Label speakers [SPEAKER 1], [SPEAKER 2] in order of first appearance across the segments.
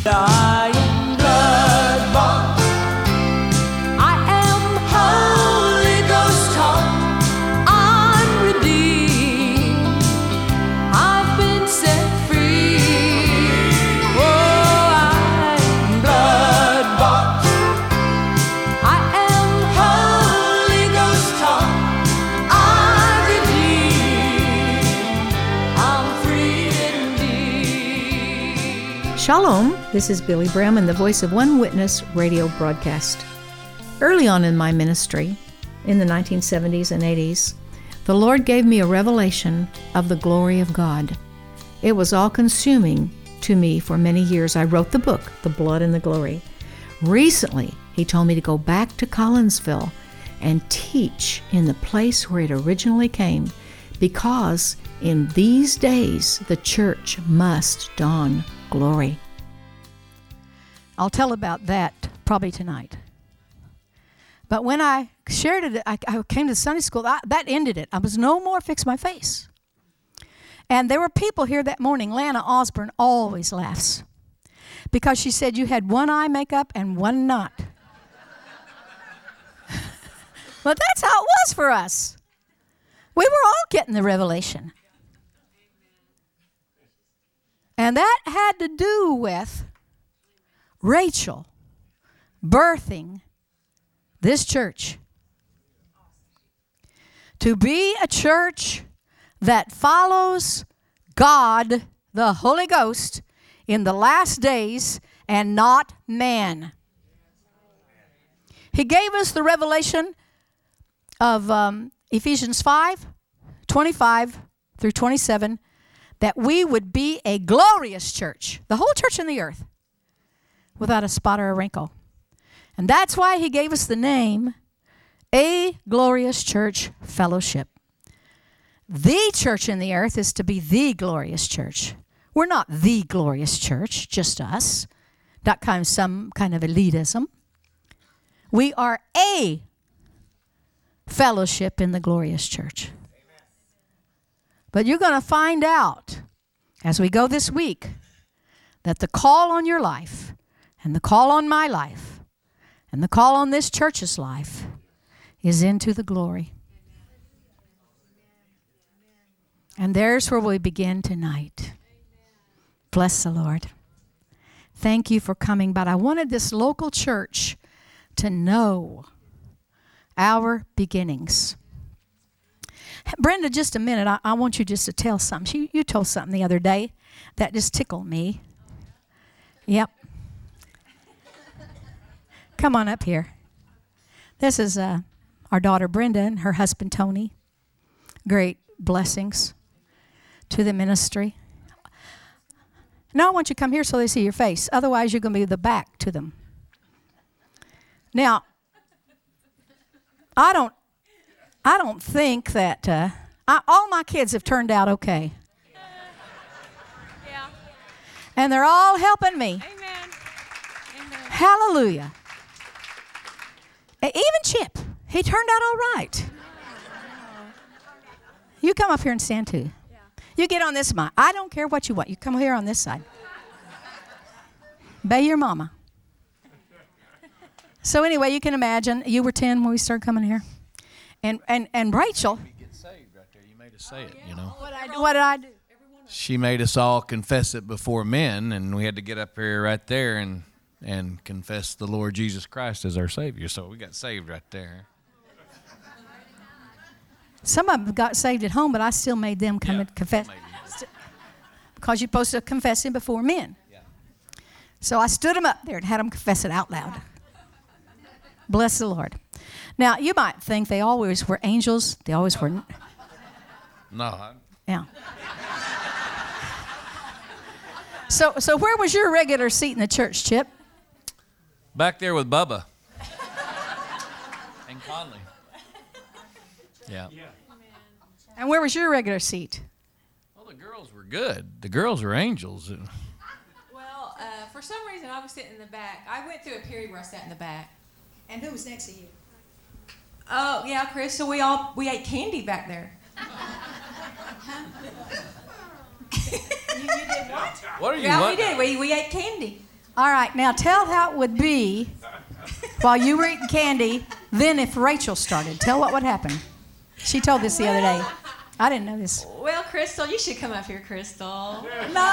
[SPEAKER 1] I am blood-bought. I am Holy Ghost taught. I'm redeemed. I've been set free. Oh, I am blood-bought. I am Holy Ghost taught. I'm redeemed. I'm free indeed.
[SPEAKER 2] Shalom, this is Billy Bremen, the voice of One Witness radio broadcast. Early on in my ministry, in the 1970s and 80s, the Lord gave me a revelation of the glory of God. It was all-consuming to me for many years. I wrote the book, The Blood and the Glory. Recently, He told me to go back to Collinsville and teach in the place where it originally came, because in these days, the church must don glory. I'll tell about that probably tonight. But when I shared it, I came to Sunday school, that ended it. I was no more fix my face. And there were people here that morning. Lana Osborne always laughs because she said you had one eye makeup and one not. But that's how it was for us. We were all getting the revelation. And that had to do with Rachel birthing this church. To be a church that follows God, the Holy Ghost, in the last days and not man. He gave us the revelation of Ephesians 5:25 through 27, that we would be a glorious church, the whole church in the earth, without a spot or a wrinkle. And that's why He gave us the name, A Glorious Church Fellowship. The church in the earth is to be the glorious church. We're not the glorious church, just us. Not kind of some kind of elitism. We are a fellowship in the glorious church. But you're going to find out as we go this week that the call on your life and the call on my life and the call on this church's life is into the glory. And there's where we begin tonight. Bless the Lord. Thank you for coming. But I wanted this local church to know our beginnings. Brenda, just a minute. I want you just to tell something. You told something the other day that just tickled me. Yep. Come on up here. This is our daughter Brenda and her husband Tony. Great blessings to the ministry. Now I want you to come here so they see your face. Otherwise, you're going to be the back to them. Now, I don't think that all my kids have turned out okay.
[SPEAKER 3] Yeah.
[SPEAKER 2] And they're all helping me.
[SPEAKER 3] Amen. Amen.
[SPEAKER 2] Hallelujah. Even Chip, he turned out all right. You come up here and stand too.
[SPEAKER 3] Yeah.
[SPEAKER 2] You get on this side. I don't care what you want. You come here on this side. Obey your mama. So anyway, you can imagine, you were 10 when we started coming here. And Rachel.
[SPEAKER 4] We get saved right there. You made us say it, you know.
[SPEAKER 2] What did I do?
[SPEAKER 4] She made us all confess it before men, and we had to get up here right there and confess the Lord Jesus Christ as our Savior. So we got saved right there.
[SPEAKER 2] Some of them got saved at home, but I still made them come and confess. Because you're supposed to confess Him before men.
[SPEAKER 4] Yeah.
[SPEAKER 2] So I stood them up there and had them confess it out loud. Bless the Lord. Now, you might think they always were angels. They always were.
[SPEAKER 4] No.
[SPEAKER 2] Yeah. So where was your regular seat in the church, Chip?
[SPEAKER 4] Back there with Bubba. And Conley. Yeah.
[SPEAKER 2] And where was your regular seat?
[SPEAKER 4] Well, the girls were good. The girls were angels.
[SPEAKER 3] Well, for some reason, I was sitting in the back. I went through a period where I sat in the back.
[SPEAKER 2] And who was next to you?
[SPEAKER 3] Oh, yeah, Chris. So we ate candy back there.
[SPEAKER 2] You did what?
[SPEAKER 4] What are you?
[SPEAKER 3] Yeah,
[SPEAKER 4] what?
[SPEAKER 3] we did. We ate candy.
[SPEAKER 5] All right, now tell how it would be while you were eating candy, then if Rachel started. Tell what would happen. She told this the other day. I didn't know this.
[SPEAKER 3] Well, Crystal, you should come up here, Crystal.
[SPEAKER 5] No!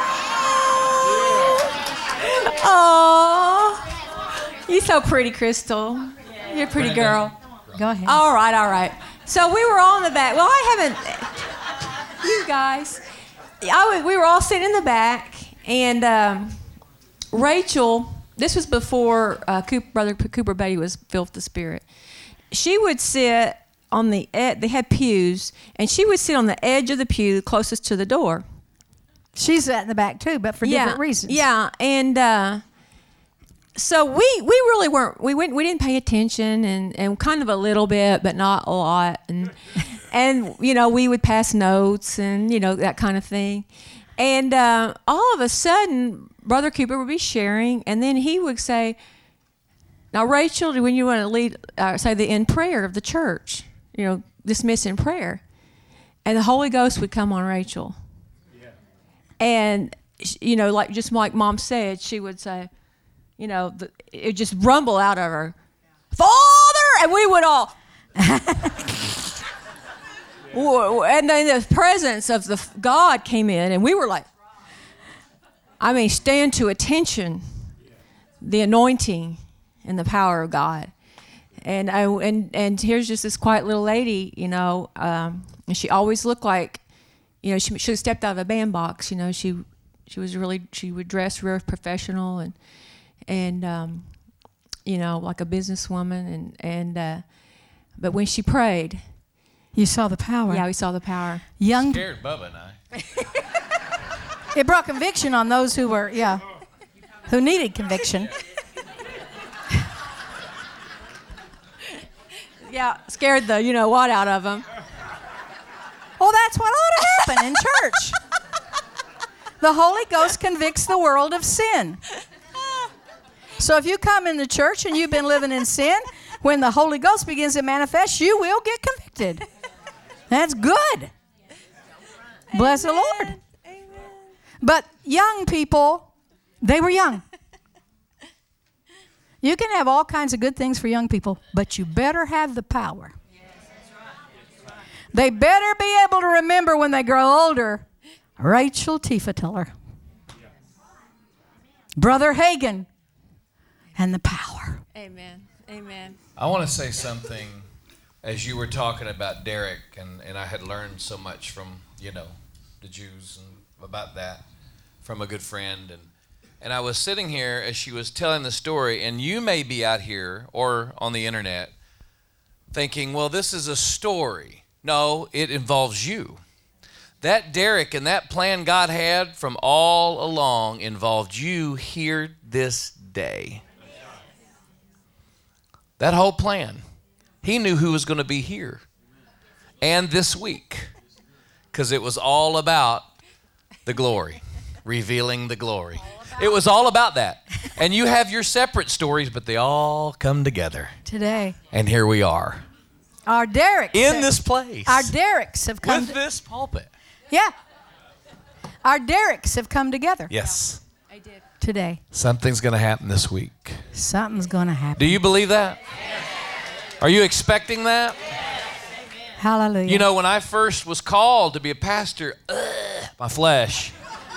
[SPEAKER 3] Oh, you're so pretty, Crystal. You're a pretty girl.
[SPEAKER 5] Go ahead.
[SPEAKER 3] All right. So we were all in the back. Well, I haven't. You guys, we were all sitting in the back, and Rachel. This was before Brother Cooper Beatty was filled with the Spirit. She would sit on the edge. They had pews, and she would sit on the edge of the pew closest to the door.
[SPEAKER 5] She sat in the back too, but for different reasons.
[SPEAKER 3] Yeah, and so we really weren't. We didn't pay attention, and kind of a little bit, but not a lot, and we would pass notes and that kind of thing, and all of a sudden Brother Cooper would be sharing, and then he would say, "Now, Rachel, when you want to lead, say the end prayer of the church, dismiss in prayer," and the Holy Ghost would come on Rachel. And, like just like Mom said, she would say, it would just rumble out of her, "Father!" And we would all, and then the presence of the God came in, and we were like, stand to attention, the anointing and the power of God. And here's just this quiet little lady, and she always looked like, she should have stepped out of a bandbox. She would dress real professional and like a businesswoman, and but when she prayed,
[SPEAKER 5] you saw the power.
[SPEAKER 3] Yeah, we saw the power.
[SPEAKER 4] Scared Bubba and I.
[SPEAKER 5] It brought conviction on those who were, who needed conviction.
[SPEAKER 3] Yeah, scared the what out of them.
[SPEAKER 5] Well, that's what ought to happen in church. The Holy Ghost convicts the world of sin. So if you come in the church and you've been living in sin, when the Holy Ghost begins to manifest, you will get convicted. That's good. Bless the Lord. But young people, they were young. You can have all kinds of good things for young people, but you better have the power. They better be able to remember when they grow older, Rachel Tiefenteller, Brother Hagin, and the power.
[SPEAKER 3] Amen.
[SPEAKER 4] I want to say something as you were talking about Derek, and I had learned so much from, the Jews and about that from a good friend. And I was sitting here as she was telling the story, and you may be out here or on the internet thinking, well, this is a story. No, it involves you. That Derek and that plan God had from all along involved you here this day. That whole plan. He knew who was going to be here and this week, because it was all about the glory, revealing the glory. It was all about that. And you have your separate stories, but they all come together.
[SPEAKER 5] Today.
[SPEAKER 4] And here we are.
[SPEAKER 5] Our Derricks.
[SPEAKER 4] In this place.
[SPEAKER 5] Our Derricks have come.
[SPEAKER 4] With this pulpit.
[SPEAKER 5] Yeah. Our Derricks have come together.
[SPEAKER 4] Yes.
[SPEAKER 3] I did.
[SPEAKER 5] Today.
[SPEAKER 4] Something's going to happen this week.
[SPEAKER 5] Something's going to happen.
[SPEAKER 4] Do you believe that? Yes. Are you expecting that?
[SPEAKER 5] Yes. Hallelujah.
[SPEAKER 4] When I first was called to be a pastor, my flesh.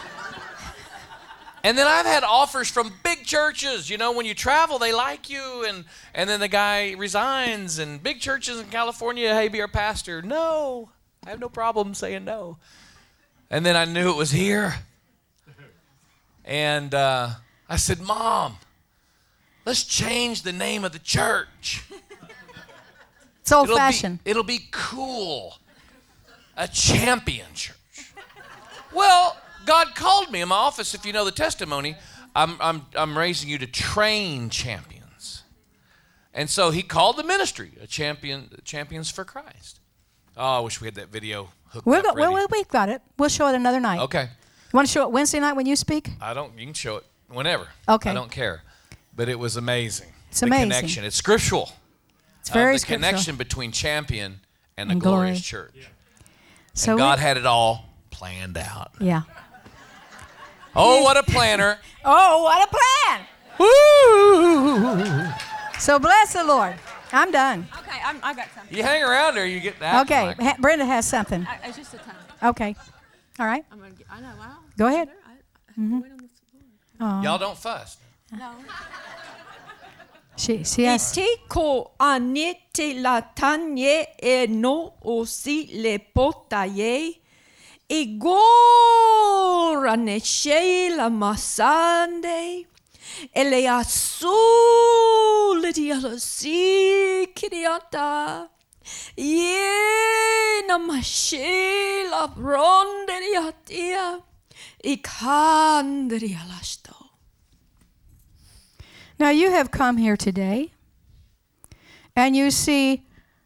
[SPEAKER 4] And then I've had offers from big churches. When you travel, they like you. And then the guy resigns. And big churches in California, hey, be our pastor. No, I have no problem saying no. And then I knew it was here. And I said, Mom, let's change the name of the church.
[SPEAKER 5] It's old-fashioned.
[SPEAKER 4] It'll be cool. A champion church. Well, God called me in my office. If you know the testimony, I'm raising you to train champions, and so He called the ministry Champions for Christ. Oh, I wish we had that video hooked up ready.
[SPEAKER 5] We've got it. We'll show it another night.
[SPEAKER 4] Okay.
[SPEAKER 5] You want to show it Wednesday night when you speak?
[SPEAKER 4] You can show it whenever.
[SPEAKER 5] Okay.
[SPEAKER 4] I don't care, but it was amazing.
[SPEAKER 5] It's amazing.
[SPEAKER 4] The connection. It's scriptural.
[SPEAKER 5] It's very
[SPEAKER 4] the
[SPEAKER 5] scriptural.
[SPEAKER 4] connection between champion and the
[SPEAKER 5] And glory.
[SPEAKER 4] glorious church. Yeah.
[SPEAKER 5] So
[SPEAKER 4] and God had it all planned out.
[SPEAKER 5] Yeah.
[SPEAKER 4] Oh, what a planner.
[SPEAKER 5] Oh, what a
[SPEAKER 4] Woo!
[SPEAKER 5] So bless the Lord. I'm done.
[SPEAKER 3] Okay, I got something.
[SPEAKER 4] You hang around or you get that.
[SPEAKER 5] Okay, Brenda has something.
[SPEAKER 3] It's just a time.
[SPEAKER 5] Okay. All right.
[SPEAKER 3] I'm gonna get, I know. Wow.
[SPEAKER 5] Go ahead.
[SPEAKER 3] I have to wait on the floor.
[SPEAKER 4] Y'all don't fuss.
[SPEAKER 3] No.
[SPEAKER 5] She has.
[SPEAKER 3] Ko anete la tanye e no osi le potaye. Igora ne la masande. Ele azul di ala si kiriata. Ye na mashila ronde diatia. Ikandri alasto.
[SPEAKER 5] Now you have come here today, and you see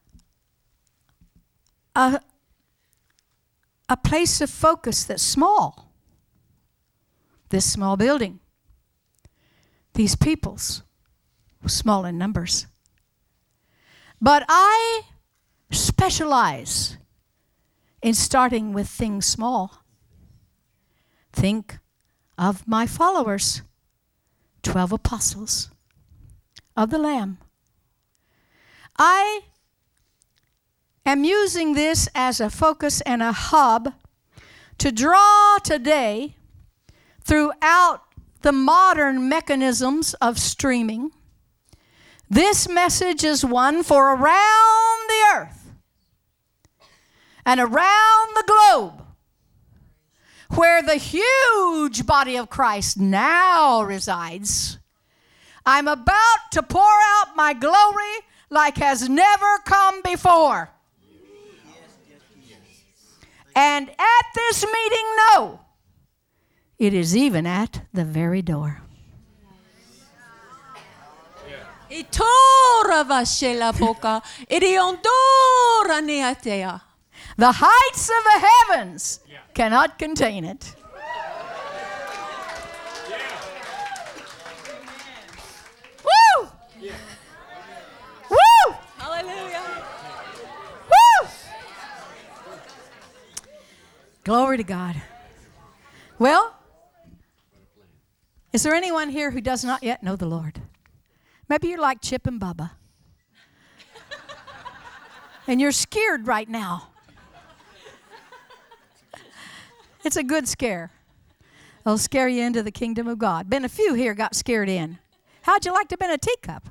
[SPEAKER 5] a place of focus that's small. This small building. These peoples, small in numbers. But I specialize in starting with things small. Think of my followers, 12 apostles of the Lamb. I am using this as a focus and a hub to draw today throughout the modern mechanisms of streaming. This message is one for around the earth and around the globe, where the huge body of Christ now resides. I'm about to pour out my glory like has never come before. And at this meeting, no, it is even at the very door.
[SPEAKER 3] Itora vashela boca, idiondora neatea.
[SPEAKER 5] The heights of the heavens cannot contain it. Woo! Woo!
[SPEAKER 3] Hallelujah.
[SPEAKER 5] Woo! Glory to God. Well, is there anyone here who does not yet know the Lord? Maybe you're like Chip and Bubba. And you're scared right now. It's a good scare. It'll scare you into the kingdom of God. Been a few here got scared in. How'd you like to have been a teacup?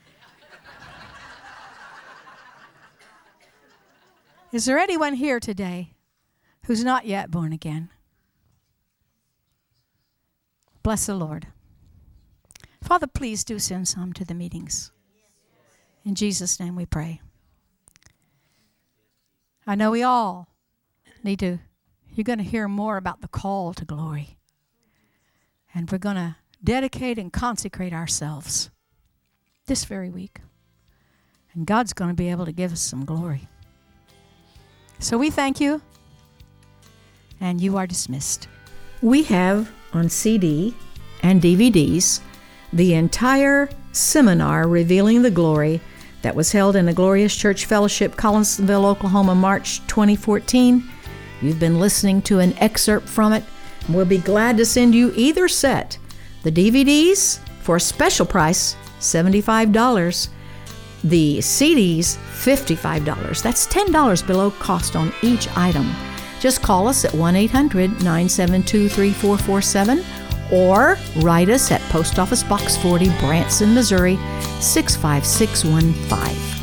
[SPEAKER 5] Is there anyone here today who's not yet born again? Bless the Lord. Father, please do send some to the meetings. In Jesus' name we pray. I know we all need to. You're going to hear more about the call to glory. And we're going to dedicate and consecrate ourselves this very week. And God's going to be able to give us some glory. So we thank you. And you are dismissed.
[SPEAKER 2] We have on CD and DVDs the entire seminar Revealing the Glory that was held in a Glorious Church Fellowship, Collinsville, Oklahoma, March 2014. You've been listening to an excerpt from it. We'll be glad to send you either set. The DVDs for a special price, $75. The CDs, $55. That's $10 below cost on each item. Just call us at 1-800-972-3447 or write us at Post Office Box 40, Branson, Missouri, 65615.